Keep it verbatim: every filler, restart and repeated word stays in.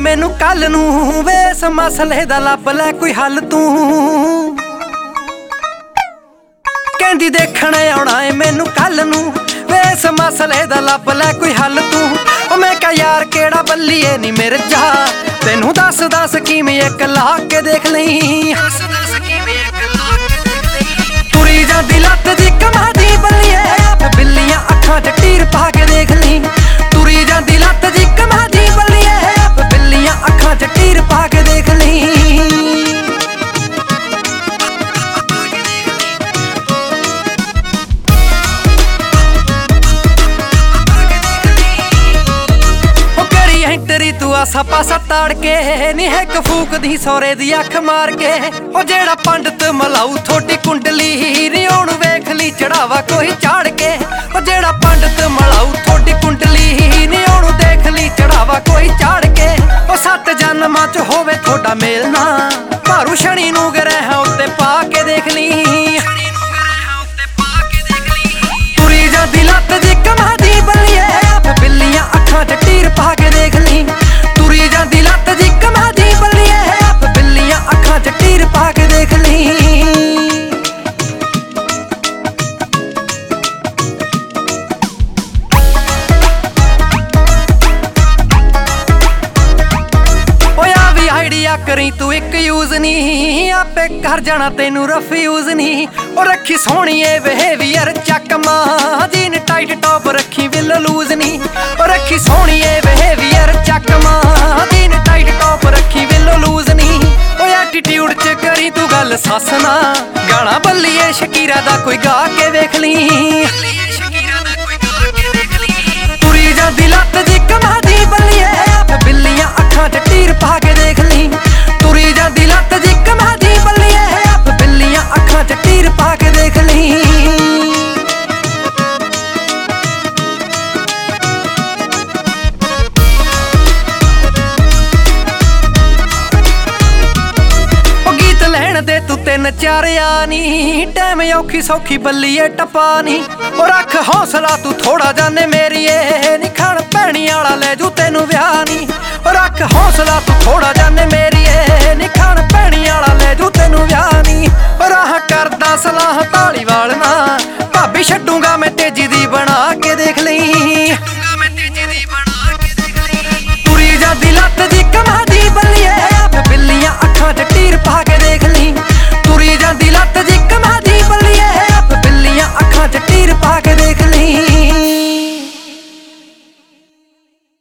मैनू कल नू वे इस मसले दा लभ लै कोई हल तू कहंदी देखण आउणा है मैनू कल नू वे इस मसले दा लभ लै कोई हल तू ओ मैं कहा यार केड़ा बल्लीए नी मेरे जा तेनू दस दस किवें इक ला के देख लई तुरी जांदी लत्त दी कमा दी बल्लीए बिल्लियां अखां च टीर पा के देख लई तुरी जांदी लत्त दी कमा दी बल्लीए बिल्लियां अखां च टीर पा के देख लई तेरी तू आसा पासा ताड़ के नी है कफूक दी सौरे दी अख मार के ओ जेड़ा पंडित मलाऊ थोड़ी कुंडली नी ओनू वेख ली चढ़ावा कोई चाड़ के ओ जेड़ा पंडित मलाऊ थोड़ी कुंडली नी ओनू देख ली चढ़ावा कोई चाड़ के ओ सत जन्मां च होवे थोड़ा मेलना भारू शनि नू ग्रह उत्ते पा के देख ली तुरी जांदी लत्त दी कमा दी बल्लीए बिल्लियां अखां च टीर पा के देख ली तुरी जांदी लत्त दी कमा दी बल्लीए बिल्लियां अखां च टीर पा के देख ली करी तू एक यूज नहीं आपे कर जाना तेनू रफ्यूज नहीं और रखी सोहणीए बिहेवियर चकमा जीन टाइट टॉप रखी विल लूज नहीं और रखी सोहणीए बिहेवियर चकमा जीन टाइट टॉप रखी विल लूज नहीं ओ एटीट्यूड च करी तू गल सस ना गाना बल्लीए शकीरा दा कोई गा के वेख ली तुरी जांदी लत्त दी कमा दी बल्लीए बिल्लियां अखां च टीर पा के देख ली तुरी जांदी लत्त दी कमा दी बल्लीए बिल्लियां अखां च टीर पा के देख ली दे तू तीन चार आनी टैम औखी सौखी बल्लीए टपा नी और रख हौसला तू थोड़ा जाने मेरीए नी खाण पैणी आला ले जू तेनू व्याह नी और रख हौसला तू थोड़ा जाने मेरीए नी